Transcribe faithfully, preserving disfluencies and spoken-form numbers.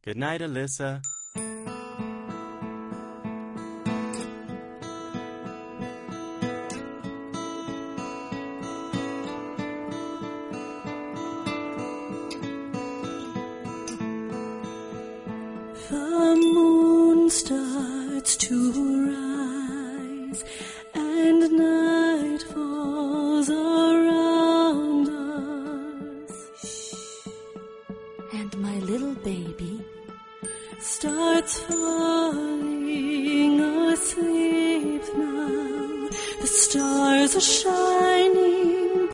Good night, Alyssa. The moon starts to rise, and night falls around us. And my little baby starts falling asleep now. The stars are shining